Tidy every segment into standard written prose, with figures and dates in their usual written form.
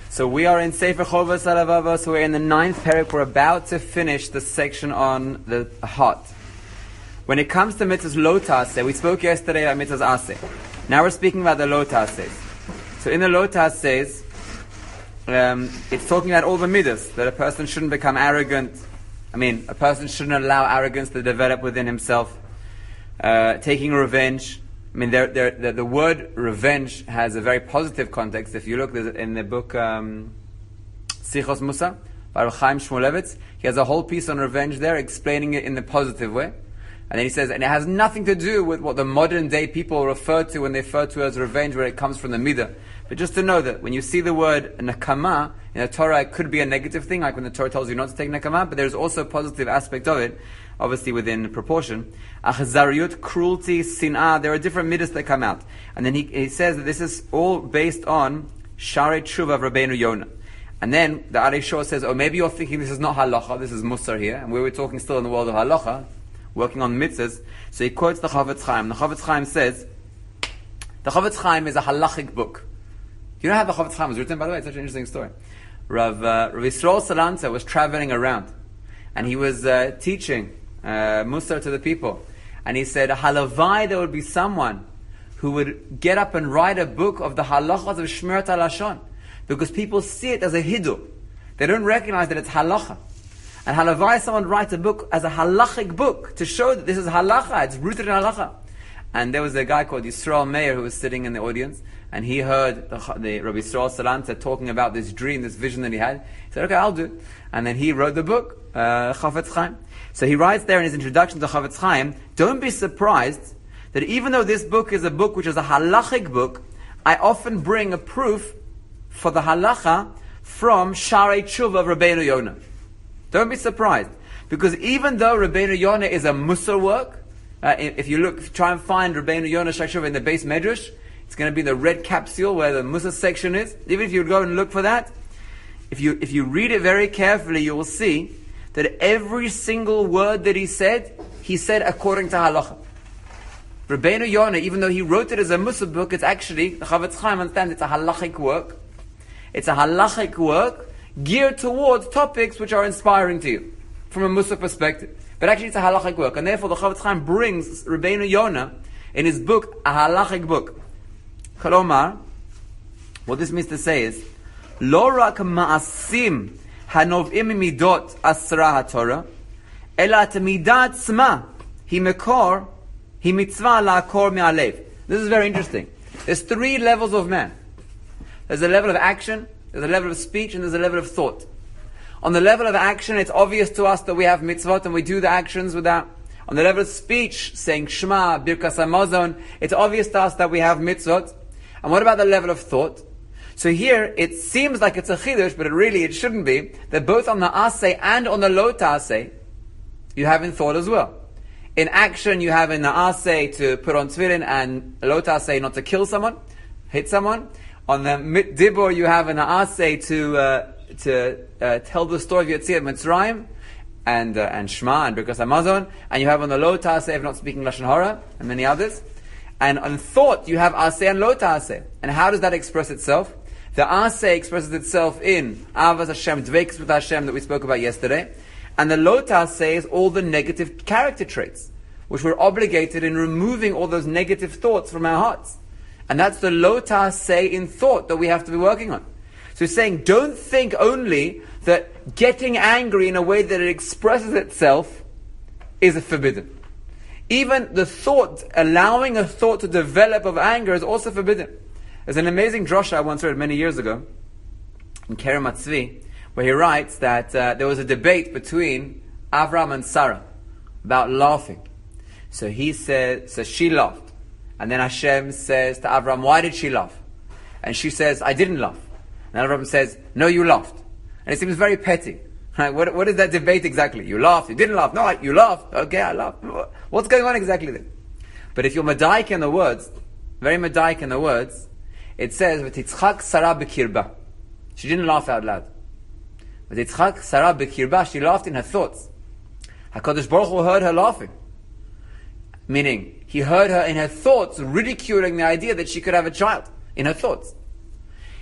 So we are in Sefer Chovos HaLevavos, so we're in the 9th parak. We're about to finish the section on the heart. When it comes to mitzvahs lo ta'aseh, we spoke yesterday about mitzvahs aseh. Now we're speaking about the lo ta'asehs. So in the lo ta'asehs, it's talking about all the midas, that a person shouldn't become arrogant. A person shouldn't allow arrogance to develop within himself. Taking revenge. The word revenge has a very positive context. If you look in the book Sichos Musa by Reb Chaim Shmulevitz, he has a whole piece on revenge there, explaining it in the positive way. And then he says, and it has nothing to do with what the modern day people refer to when they refer to as revenge, where it comes from the midah. But just to know that when you see the word nakama in the Torah, it could be a negative thing, like when the Torah tells you not to take nakama, but there's also a positive aspect of it, obviously within proportion. Achzariyut, cruelty, sin'ah, there are different midas that come out. And then he says that this is all based on Sharei Tshuva of Rabbeinu Yonah. And then the Arei Shor says, maybe you're thinking this is not halacha, this is musar here, and we were talking still in the world of halacha, working on mitzvahs. So he quotes the Chofetz Chaim. The Chofetz Chaim says, the Chofetz Chaim is a halachic book. You know how the Chofetz Chaim was written, by the way? It's such an interesting story. Rav Yisrael Salanter was traveling around, and he was teaching Musar to the people. And he said, halavai, there would be someone who would get up and write a book of the halachas of Shmirat HaLashon, because people see it as a hidur. They don't recognize that it's halacha. And halavai, someone writes a book as a halachic book to show that this is halacha, it's rooted in halacha. And there was a guy called Yisrael Meir who was sitting in the audience, and he heard the Rabbi Yisrael Salanter talking about this dream, this vision that he had. He said, okay, I'll do it. And then he wrote the book, Chofetz Chaim. So he writes there in his introduction to Chofetz Chaim, don't be surprised that even though this book is a book which is a halachic book, I often bring a proof for the halacha from Sharei Tshuva of Rabbeinu Yonah. Don't be surprised. Because even though Rabbeinu Yonah is a musar work, if you try and find Rabbeinu Yonah Sharei Tshuva in the base medrash, it's going to be the red capsule where the musar section is. Even if you go and look for that, if you read it very carefully, you will see that every single word that he said according to halacha. Rabbeinu Yonah, even though he wrote it as a musar book, it's actually, the Chofetz Chaim understands, it's a halachic work. It's a halachic work geared towards topics which are inspiring to you from a musar perspective. But actually it's a halachic work. And therefore the Chofetz Chaim brings Rabbeinu Yonah in his book, a halachic book. Kalomar, what this means to say is, Lo rak ma'asim hanov'im midot asra haTorah, ela midat tzma, hi mekor, hi mitzvah la'akor me'alev. This is very interesting. There's 3 levels of man. There's a level of action, there's a level of speech, and there's a level of thought. On the level of action, it's obvious to us that we have mitzvot and we do the actions with that. On the level of speech, saying Shema, Birkas HaMazon, it's obvious to us that we have mitzvot. And what about the level of thought? So here, it seems like it's a chidush, but it shouldn't be, that both on the aseh and on the lo ta'aseh, you have in thought as well. In action, you have in the aseh to put on tefillin, and lo ta'aseh not to kill someone, hit someone. On the dibur, you have in the aseh to tell the story of Yetziat Mitzrayim, and Shema, and Birkas HaMazon, and you have on the lo ta'aseh of not speaking Lashon Hara, and many others. And on thought, you have aseh and lo ta'aseh. And how does that express itself? The aseh expresses itself in Avas Hashem, Dveikus with Hashem that we spoke about yesterday. And the lo ta'aseh is all the negative character traits, which we're obligated in removing all those negative thoughts from our hearts. And that's the lo ta'aseh in thought that we have to be working on. So he's saying, don't think only that getting angry in a way that it expresses itself is forbidden. Even the thought, allowing a thought to develop of anger is also forbidden. There's an amazing drosha I once read many years ago in Kerem Atzvi, where he writes that there was a debate between Avram and Sarah about laughing. So he said, so she laughed. And then Hashem says to Avram, why did she laugh? And she says, I didn't laugh. And Avram says, no, you laughed. And it seems very petty. Right? What is that debate exactly? You laughed, you didn't laugh. No, you laughed. Okay, I laughed. What's going on exactly then? But if you're medaik in the words, very medaik in the words, it says, V'titzchak Sarah b'kirba. She didn't laugh out loud. V'titzchak Sarah b'kirba, she laughed in her thoughts. HaKadosh Baruch Hu heard her laughing. Meaning, he heard her in her thoughts ridiculing the idea that she could have a child in her thoughts.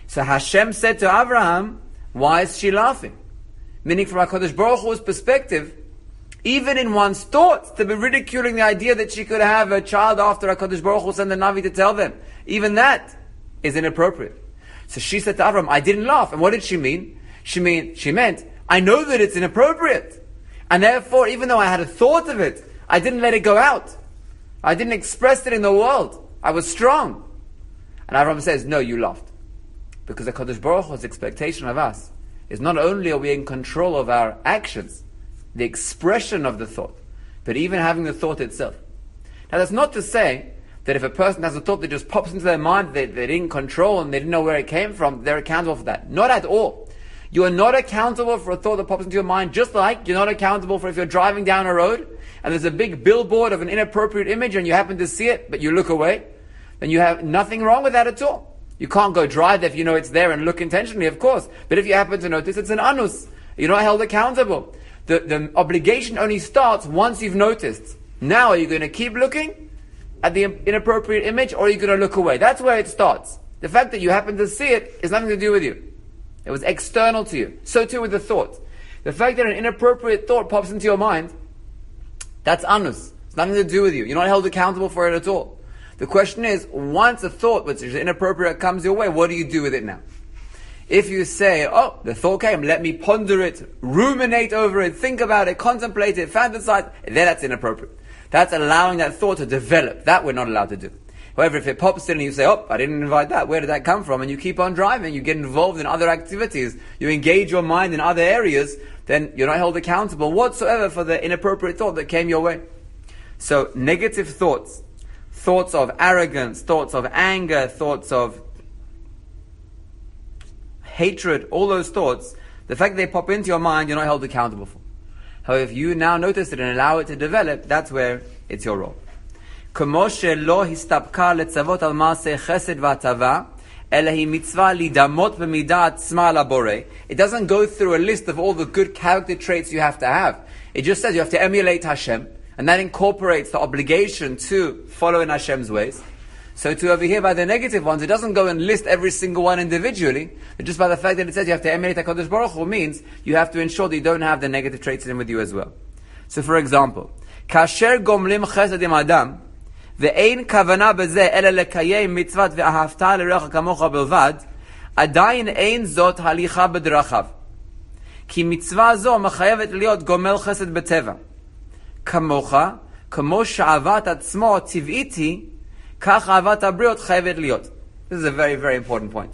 So Hashem said to Abraham, why is she laughing? Meaning from HaKadosh Baruch Hu's perspective, even in one's thoughts, to be ridiculing the idea that she could have a child after HaKadosh Baruch Hu sent the Navi to tell them, even that is inappropriate. So she said to Abraham, I didn't laugh. And what did she mean? She meant, I know that it's inappropriate. And therefore, even though I had a thought of it, I didn't let it go out. I didn't express it in the world. I was strong. And Abraham says, no, you laughed. Because the HaKadosh Baruch Hu's expectation of us is not only are we in control of our actions, the expression of the thought, but even having the thought itself. Now that's not to say that if a person has a thought that just pops into their mind, they didn't control and they didn't know where it came from, they're accountable for that. Not at all. You are not accountable for a thought that pops into your mind, just like you're not accountable for if you're driving down a road and there's a big billboard of an inappropriate image and you happen to see it, but you look away, then you have nothing wrong with that at all. You can't go drive there if you know it's there and look intentionally, of course. But if you happen to notice, it's an anus. You're not held accountable. The obligation only starts once you've noticed. Now, are you going to keep looking at the inappropriate image, or are you going to look away? That's where it starts. The fact that you happen to see it is nothing to do with you. It was external to you. So too with the thought. The fact that an inappropriate thought pops into your mind, that's anus. It's nothing to do with you. You're not held accountable for it at all. The question is, once a thought which is inappropriate comes your way, what do you do with it now? If you say, oh, the thought came, let me ponder it, ruminate over it, think about it, contemplate it, fantasize, then that's inappropriate. That's allowing that thought to develop. That we're not allowed to do. However, if it pops in and you say, oh, I didn't invite that, where did that come from? And you keep on driving, you get involved in other activities, you engage your mind in other areas, then you're not held accountable whatsoever for the inappropriate thought that came your way. So, negative thoughts, thoughts of arrogance, thoughts of anger, thoughts of hatred, all those thoughts, the fact they pop into your mind, you're not held accountable for. However, if you now notice it and allow it to develop, that's where it's your role. It doesn't go through a list of all the good character traits you have to have. It just says you have to emulate Hashem, and that incorporates the obligation to follow in Hashem's ways. So to over here by the negative ones, it doesn't go and list every single one individually, but just by the fact that it says you have to emulate HaKadosh Baruch Hu means you have to ensure that you don't have the negative traits in with you as well. So for example, kasher gomlim chesed im adam, ve'ein kavana beze ela lekayem mitzvat ve'ahavta l'recha kamocha belvad, adayin ein zot halicha b'drachav. Ki mitzvah zo mechayevet liot gomel chesed b'teva. Kamocha, kamo she'avat atzmo tiv'iti, this is a very, very important point.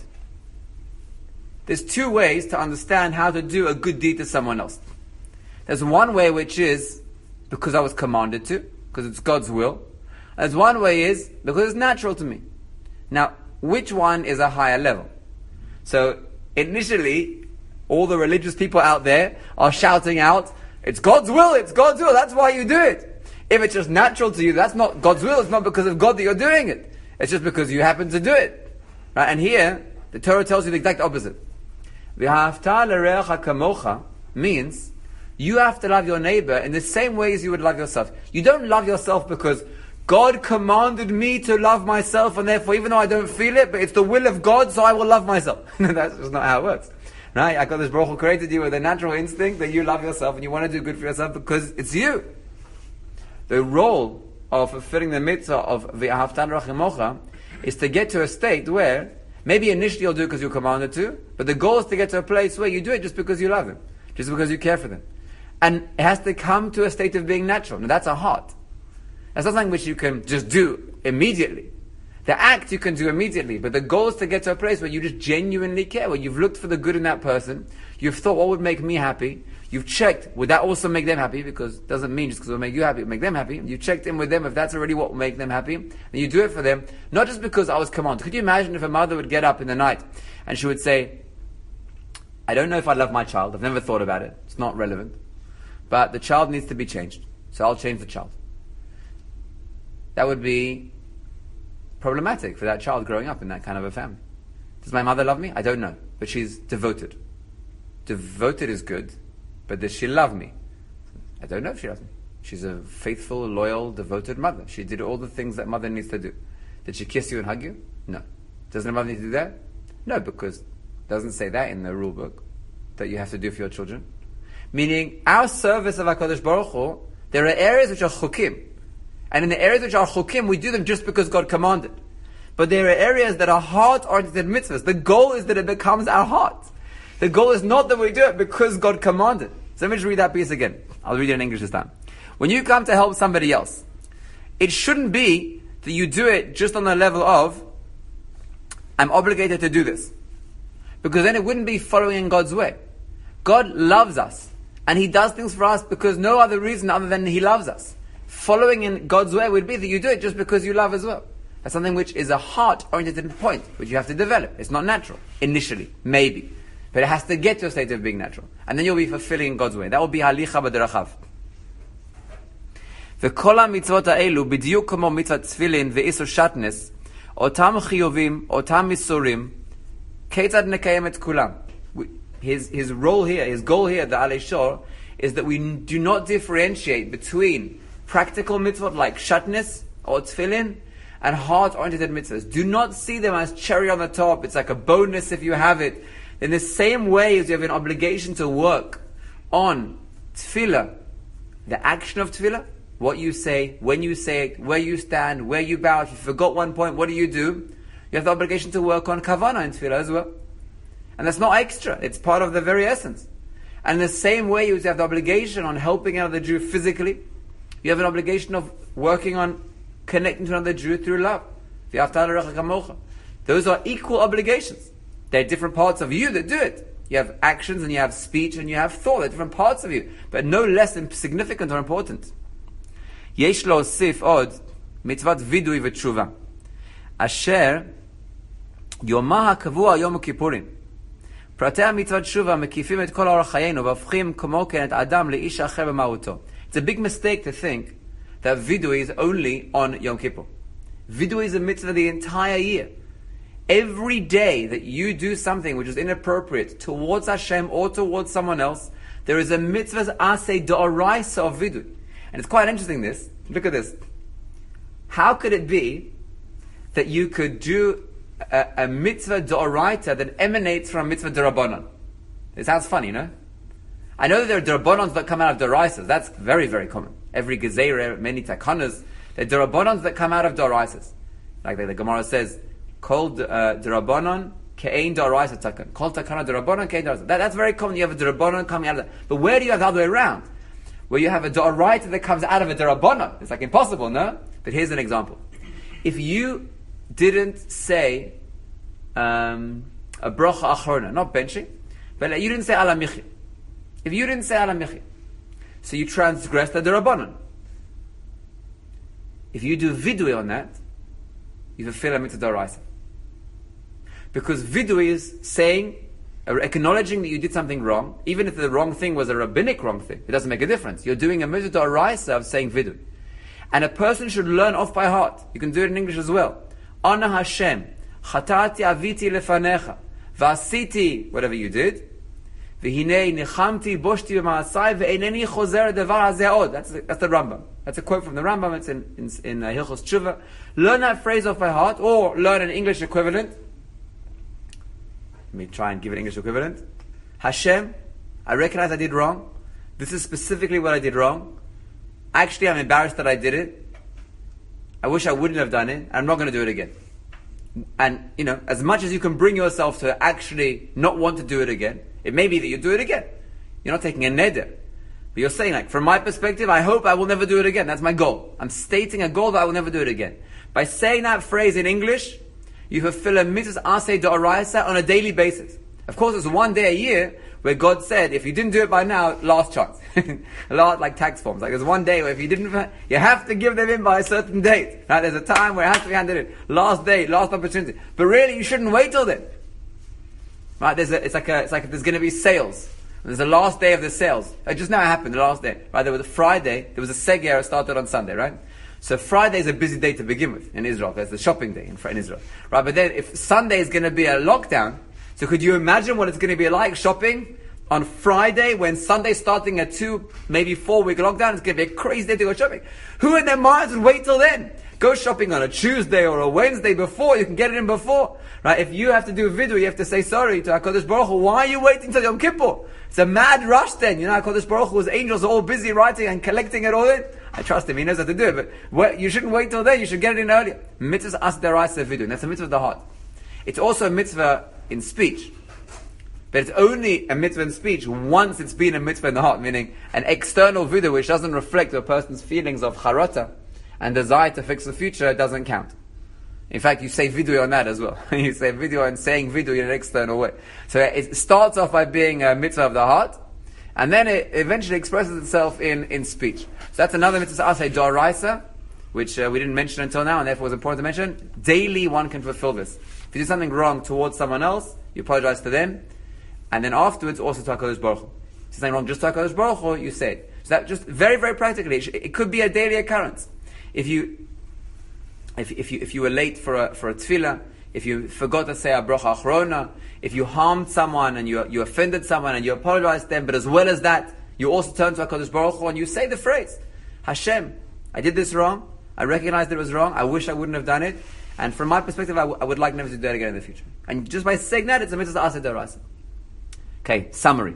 There's two ways to understand how to do a good deed to someone else. There's one way which is because I was commanded to, because it's God's will. There's one way is because it's natural to me. Now, which one is a higher level? So, initially, all the religious people out there are shouting out, it's God's will, that's why you do it. If it's just natural to you, that's not God's will. It's not because of God that you're doing it. It's just because you happen to do it. Right? And here, the Torah tells you the exact opposite. V'ahavta l'recha kamocha means you have to love your neighbor in the same way as you would love yourself. You don't love yourself because God commanded me to love myself, and therefore, even though I don't feel it, but it's the will of God, so I will love myself. That's just not how it works. Right? HaKadosh Baruch Hu created you with a natural instinct that you love yourself and you want to do good for yourself because it's you. The role of fulfilling the mitzvah of V'ahavta l'recha kamocha is to get to a state where maybe initially you'll do it because you're commanded to, but the goal is to get to a place where you do it just because you love them, just because you care for them. And it has to come to a state of being natural. Now that's a heart. That's not something which you can just do immediately. The act you can do immediately, but the goal is to get to a place where you just genuinely care, where you've looked for the good in that person, you've thought what would make me happy, you've checked, would that also make them happy? Because it doesn't mean just because it will make you happy, it will make them happy. You checked in with them if that's already what will make them happy. And you do it for them, not just because I was commanded. Could you imagine if a mother would get up in the night and she would say, I don't know if I love my child, I've never thought about it, it's not relevant, but the child needs to be changed, so I'll change the child. That would be problematic for that child growing up in that kind of a family. Does my mother love me? I don't know, but she's devoted. Devoted is good. But does she love me? I don't know if she loves me. She's a faithful, loyal, devoted mother. She did all the things that mother needs to do. Did she kiss you and hug you? No. Doesn't a mother need to do that? No, because It doesn't say that in the rule book that you have to do for your children. Meaning, our service of HaKadosh Baruch Hu, there are areas which are chukim. And in the areas which are chukim, we do them just because God commanded. But there are areas that are heart-oriented mitzvahs. The goal is that it becomes our heart. The goal is not that we do it because God commanded. So let me just read that piece again. I'll read it in English this time. When you come to help somebody else, it shouldn't be that you do it just on the level of, I'm obligated to do this. Because then it wouldn't be following in God's way. God loves us. And He does things for us because no other reason other than He loves us. Following in God's way would be that you do it just because you love as well. That's something which is a heart-oriented point, which you have to develop. It's not natural, initially, maybe. But it has to get to a state of being natural. And then you'll be fulfilling in God's way. That will be halicha b'derachav. וכל המצוות האלו, בדיוק כמו מצוות תפילין ואיסור שטנס, אותם חיובים, אותם מסורים, כיצד נקיים את כולם? His role here, his goal here, the Alei Shor, is that we do not differentiate between practical mitzvot like shatnez or tefillin and heart-oriented mitzvahs. Do not see them as cherry on the top. It's like a bonus if you have it. In the same way as you have an obligation to work on tefillah, the action of tefillah, what you say, when you say it, where you stand, where you bow. If you forgot one point, what do? You have the obligation to work on kavanah in tefillah as well. And that's not extra. It's part of the very essence. And in the same way you have the obligation on helping another Jew physically, you have an obligation of working on connecting to another Jew through love. Those are equal obligations. There are different parts of you that do it. You have actions and you have speech and you have thought. There are different parts of you, but no less significant or important. Yesh להוסיף עוד מצוות וידוי ותשובה אשר יומה הקבוע יום הכיפורים. פרטי המצוות תשובה מקיפים את כל אורח חיינו והופכים כמו כן את האדם לאיש אחר במהותו. It's a big mistake to think that vidui is only on Yom Kippur. Vidui is a mitzvah the entire year. Every day that you do something which is inappropriate towards Hashem or towards someone else, there is a mitzvah aseh d'oraisa of vidui. And it's quite interesting this. Look at this. How could it be that you could do a mitzvah d'oraita that emanates from a mitzvah d'rabbanan? It sounds funny, no? I know that there are d'rabbanans that come out of d'oraisas. That's very, very common. Every gezeirah, many takanas, there are d'rabbanans that come out of d'oraisas. Like the Gemara says, Kol d'rabbanan ke'ein d'oraisa takan. Kol takana d'rabbanan ke'ein d'oraisa. That's very common. You have a d'rabbanan coming out of that. But where do you have the other way around? Where you have a d'oraita that comes out of a d'rabbanan. It's like impossible, no? But here's an example. If you didn't say a bracha achrona, not benching, but you didn't say ala michi. If you didn't say ala michi, so you transgressed the d'rabbanan. If you do vidui on that, you fulfill a mitzvah d'oraisa. Because vidui is saying, acknowledging that you did something wrong, even if the wrong thing was a rabbinic wrong thing, it doesn't make a difference. You're doing a mitzvah d'oraisa of saying vidui. And a person should learn off by heart. You can do it in English as well. Ana Hashem, chatati aviti lefanecha, v'asiti, whatever you did, v'hinei nichamti boshti b'maasai v'eineni chozer devar hazeh od. That's the Rambam. That's a quote from the Rambam. It's in Hilchos Tshuva. Learn that phrase off by heart, or learn an English equivalent. Let me try and give an English equivalent. Hashem, I recognize I did wrong. This is specifically what I did wrong. Actually, I'm embarrassed that I did it. I wish I wouldn't have done it. I'm not going to do it again. And, as much as you can bring yourself to actually not want to do it again, it may be that you do it again. You're not taking a neder. But you're saying, from my perspective, I hope I will never do it again. That's my goal. I'm stating a goal that I will never do it again. By saying that phrase in English, you fulfill a mitzvah aseh d'oraisa on a daily basis. Of course, there's one day a year where God said, if you didn't do it by now, last chance. A lot like tax forms. Like there's one day where if you didn't, you have to give them in by a certain date. Right? There's a time where it has to be handed in. Last day, last opportunity. But really, you shouldn't wait till then. Right? It's like there's going to be sales. There's the last day of the sales. It just now happened, the last day. Right? There was a Friday. There was a Seger that started on Sunday, right? So Friday is a busy day to begin with in Israel. There's the shopping day in Israel. Right? But then if Sunday is going to be a lockdown, so could you imagine what it's going to be like shopping on Friday when Sunday's starting a 2, maybe 4 week lockdown? It's going to be a crazy day to go shopping. Who in their minds would wait till then? Go shopping on a Tuesday or a Wednesday before. You can get it in before. Right? If you have to do a video, you have to say sorry to HaKadosh Baruch Hu. Why are you waiting till Yom Kippur? It's a mad rush then. HaKadosh Baruch Hu's angels are all busy writing and collecting it all in. I trust him. He knows how to do it. But you shouldn't wait till then. You should get it in earlier. Mitzvah as deraisa video. That's a mitzvah of the heart. It's also a mitzvah in speech. But it's only a mitzvah in speech once it's been a mitzvah in the heart, meaning an external video which doesn't reflect a person's feelings of charata and desire to fix the future doesn't count. In fact, you say video on that as well. You say video and saying video in an external way. So it starts off by being a mitzvah of the heart, and then it eventually expresses itself in speech. So that's another mitzvah, I'll say, Doraisa, which we didn't mention until now, and therefore was important to mention. Daily one can fulfill this. If you do something wrong towards someone else, you apologize to them, and then afterwards also to HaKadosh Baruch Hu. If you do something wrong just to HaKadosh Baruch Hu, you say it. So that just very, very practically, it could be a daily occurrence. If you were late for a tefillah, if you forgot to say a bracha achrona, if you harmed someone and you offended someone and you apologized to them, but as well as that, you also turn to HaKadosh Baruch Hu and you say the phrase, Hashem, I did this wrong, I recognize that it was wrong, I wish I wouldn't have done it, and from my perspective, I would like never to do that again in the future. And just by saying that, it's a mitzvah aseh d'oraisa. Okay, summary.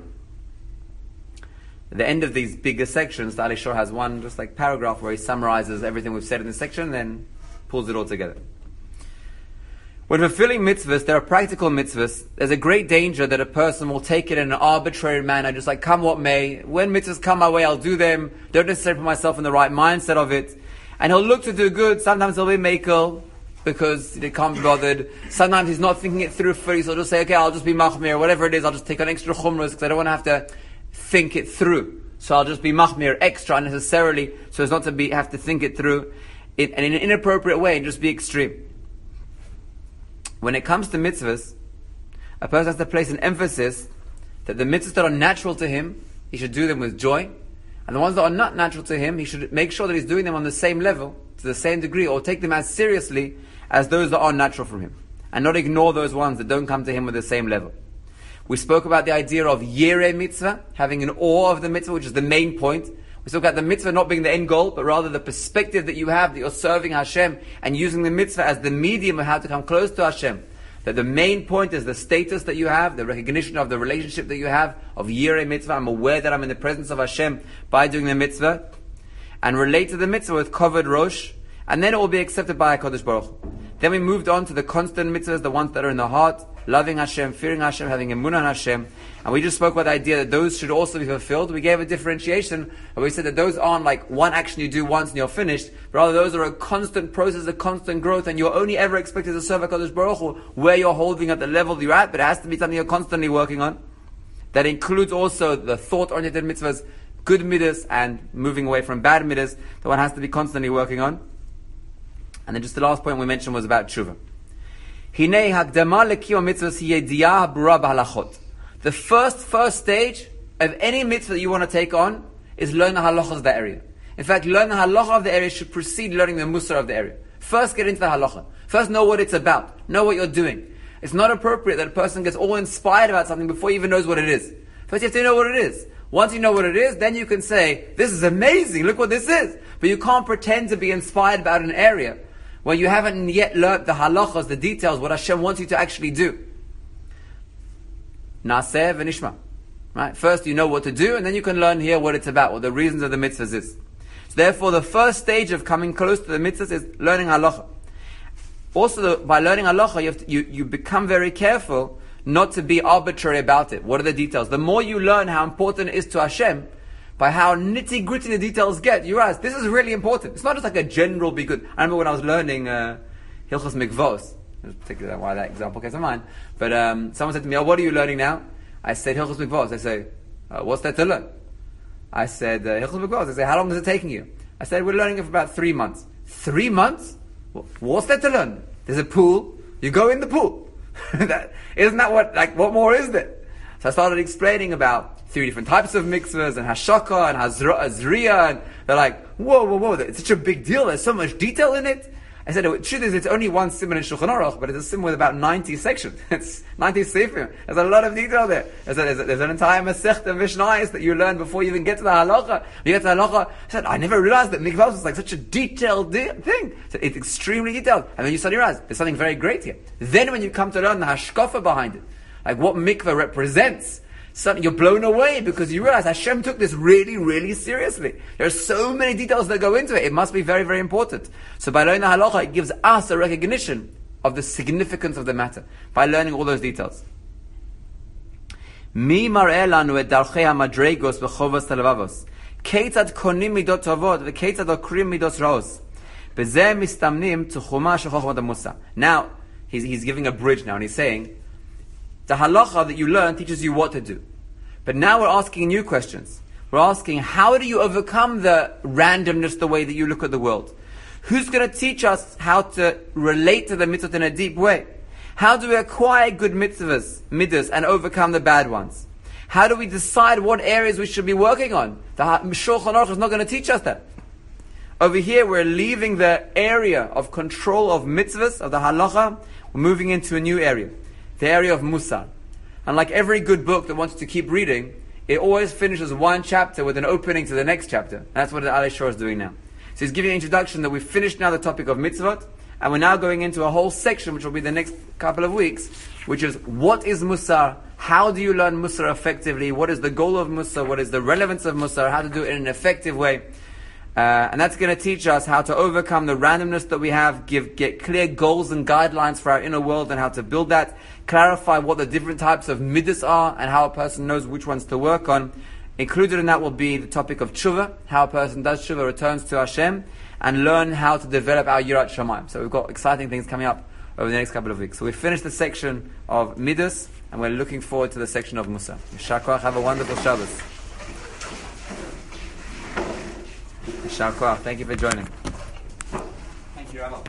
At the end of these bigger sections, the Ali Shor has one just like paragraph where he summarizes everything we've said in this section and then pulls it all together. When fulfilling mitzvahs, there are practical mitzvahs. There's a great danger that a person will take it in an arbitrary manner, just like come what may. When mitzvahs come my way, I'll do them. Don't necessarily put myself in the right mindset of it. And he'll look to do good. Sometimes he'll be makel because he can't be bothered. Sometimes he's not thinking it through fully, so he'll just say, okay, I'll just be machmir, whatever it is, I'll just take on extra chumras because I don't want to have to think it through. So I'll just be machmir extra unnecessarily, so as not to have to think it through and in an inappropriate way and just be extreme. When it comes to mitzvahs, a person has to place an emphasis that the mitzvahs that are natural to him, he should do them with joy, and the ones that are not natural to him, he should make sure that he's doing them on the same level, to the same degree, or take them as seriously as those that are natural from him, and not ignore those ones that don't come to him with the same level. We spoke about the idea of yireh mitzvah, having an awe of the mitzvah, which is the main point. We spoke about the mitzvah not being the end goal, but rather the perspective that you have, that you're serving Hashem, and using the mitzvah as the medium of how to come close to Hashem. That the main point is the status that you have, the recognition of the relationship that you have, of yireh mitzvah. I'm aware that I'm in the presence of Hashem by doing the mitzvah. And relate to the mitzvah with kavod rosh, and then it will be accepted by HaKadosh Baruch Hu. Then we moved on to the constant mitzvahs, the ones that are in the heart, loving Hashem, fearing Hashem, having emunah on Hashem. And we just spoke about the idea that those should also be fulfilled. We gave a differentiation, and we said that those aren't like one action you do once and you're finished, but rather those are a constant process, a constant growth, and you're only ever expected to serve HaKadosh Baruch Hu where you're holding at the level that you're at, but it has to be something you're constantly working on. That includes also the thought-oriented mitzvahs, good midas, and moving away from bad midas, that one has to be constantly working on. And then just the last point we mentioned was about tshuva. The first stage of any mitzvah that you want to take on is learn the halachas of the area. In fact, learn the halacha of the area should precede learning the musar of the area. First get into the halacha. First know what it's about. Know what you're doing. It's not appropriate that a person gets all inspired about something before he even knows what it is. First you have to know what it is. Once you know what it is, then you can say, this is amazing, look what this is. But you can't pretend to be inspired about an area when you haven't yet learned the halachas, the details, what Hashem wants you to actually do. Naseh v'nishma. Right? First you know what to do, and then you can learn here what it's about, what the reasons of the mitzvahs is. So therefore, the first stage of coming close to the mitzvahs is learning halacha. Also, by learning halacha, you become very careful not to be arbitrary about it. What are the details? The more you learn how important it is to Hashem, by how nitty-gritty the details get, you realize this is really important. It's not just like a general be good. I remember when I was learning Hilchos Mikvos, particularly why that example came to mind, but someone said to me, what are you learning now? I said Hilchos Mikvos. I say, what's there to learn? I said, Hilchos Mikvos. I said, how long is it taking you? I said, we're learning it for about 3 months. 3 months? What's there to learn? There's a pool, you go in the pool. Isn't that what more is there? So I started explaining about 3 different types of mitzvahs, and hashaka, and hazriya, and they're like, whoa, it's such a big deal, there's so much detail in it. I said, the truth is, it's only one simon in Shulchan Aruch, but it's a simon with about 90 sections. It's 90 sifim. There's a lot of detail there. There's an entire Masechta Mishnayos that you learn before you even get to the halacha. You get to the halacha, I said, I never realized that mikvah was like such a detailed thing. So it's extremely detailed. And then you suddenly realize, there's something very great here. Then when you come to learn the hashkafa behind it, like what mikvah represents, suddenly you're blown away because you realize Hashem took this really, really seriously. There are so many details that go into it. It must be very, very important. So by learning the halacha, it gives us a recognition of the significance of the matter by learning all those details. Mi mar'eh lanu et darchei hamadregos b'chovos halavavos. Ketzad konim midot tovot v'ketzad okrim midot raos. B'zeh mistamnim t'chuma shel chochmat hamusa. Now, he's giving a bridge now, and he's saying, the halacha that you learn teaches you what to do. But now we're asking new questions. We're asking, how do you overcome the randomness, the way that you look at the world? Who's going to teach us how to relate to the mitzvot in a deep way? How do we acquire good mitzvahs, and overcome the bad ones? How do we decide what areas we should be working on? The Shulchan Aruch is not going to teach us that. Over here, we're leaving the area of control of mitzvahs, of the halacha. We're moving into a new area. The area of Musar. And like every good book that wants to keep reading, it always finishes one chapter with an opening to the next chapter. And that's what the Alei Shor is doing now. So he's giving an introduction that we've finished now the topic of mitzvot, and we're now going into a whole section, which will be the next couple of weeks, which is what is Musar, how do you learn Musar effectively, what is the goal of Musar, what is the relevance of Musar, how to do it in an effective way. And that's going to teach us how to overcome the randomness that we have, get clear goals and guidelines for our inner world and how to build that, clarify what the different types of midas are and how a person knows which ones to work on. Included in that will be the topic of tshuva, how a person does tshuva, returns to Hashem, and learn how to develop our Yirat Shamayim. So we've got exciting things coming up over the next couple of weeks. So we finished the section of midas, and we're looking forward to the section of Musar. Yishar Koach, have a wonderful Shabbos. Yishar Koach, thank you for joining. Thank you, Rabbi.